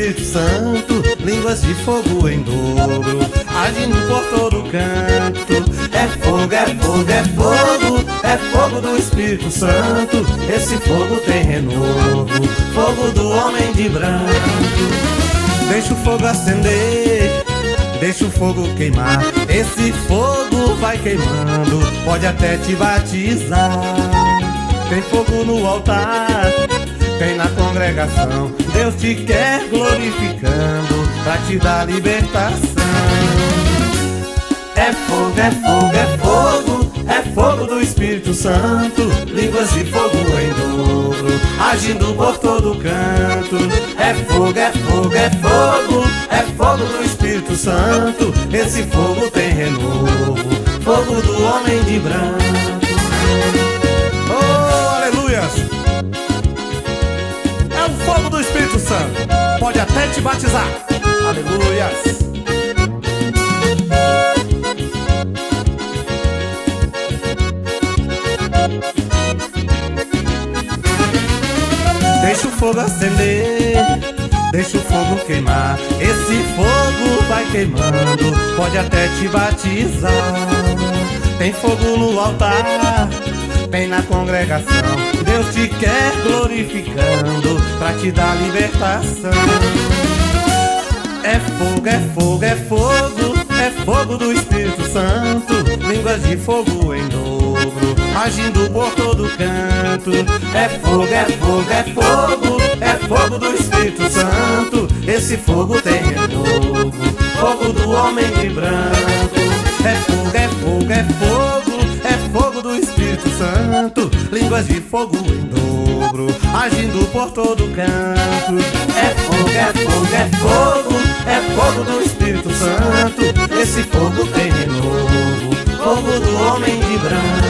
Espírito Santo, línguas de fogo em dobro, agindo por todo canto. É fogo, é fogo, é fogo, é fogo do Espírito Santo. Esse fogo tem renovo, fogo do homem de branco. Deixa o fogo acender, deixa o fogo queimar. Esse fogo vai queimando, pode até te batizar. Tem fogo no altar, tem na congregação. Deus te quer glorificando pra te dar libertação. É fogo, é fogo, é fogo, é fogo do Espírito Santo, línguas de fogo em dobro, agindo por todo canto. É fogo, é fogo, é fogo, é fogo do Espírito Santo. Esse fogo tem renovo, fogo do homem de branco. Oh, aleluias! É o fogo do Espírito Santo, pode até te batizar. Aleluias! Deixa o fogo acender, deixa o fogo queimar. Esse fogo vai queimando, pode até te batizar. Tem fogo no altar, tem na congregação. Deus te quer glorificando pra te dar libertação. É fogo, é fogo, é fogo, é fogo do Espírito Santo, línguas de fogo em dobro, agindo por todo canto. É fogo, é fogo, é fogo, é fogo do Espírito Santo. Esse fogo tem renovo, fogo do homem de branco. É fogo, é fogo, é fogo, é fogo do Espírito Santo, línguas de fogo em dobro, agindo por todo canto. É fogo, é fogo, é fogo, é fogo do Espírito Santo. Esse fogo tem renovo, fogo do homem de branco.